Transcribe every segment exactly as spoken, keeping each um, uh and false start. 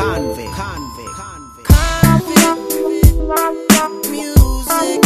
convict, convict, convict, convict, music.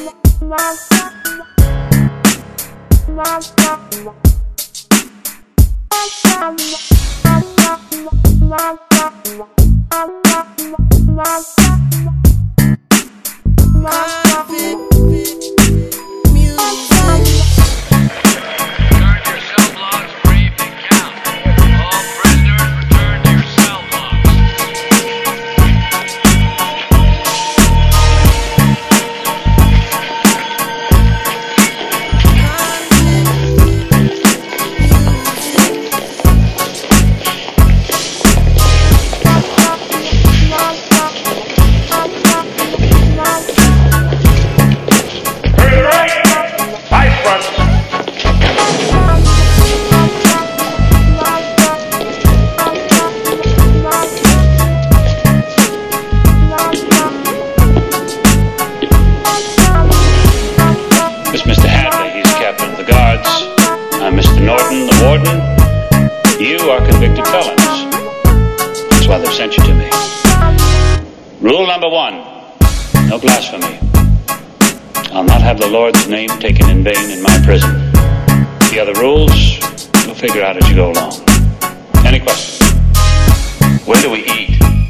Mister Hadley, he's captain of the guards. I'm Mister Norton, the warden. You are convicted felons. That's why they've sent you to me. Rule number one, no blasphemy. I'll not have the Lord's name taken in vain in my prison. The other rules, you'll figure out as you go along. Any questions? When do we eat?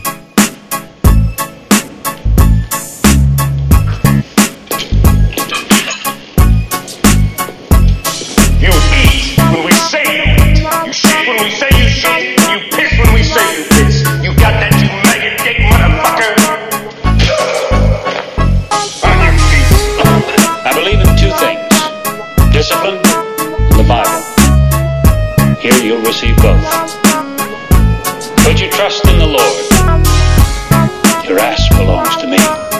You shit when we say you shit, you piss when we say you piss. You got that, you maggot dick motherfucker? On your feet. I believe in two things, discipline and the Bible. Here you'll receive both. Put your trust in the Lord. Your ass belongs to me.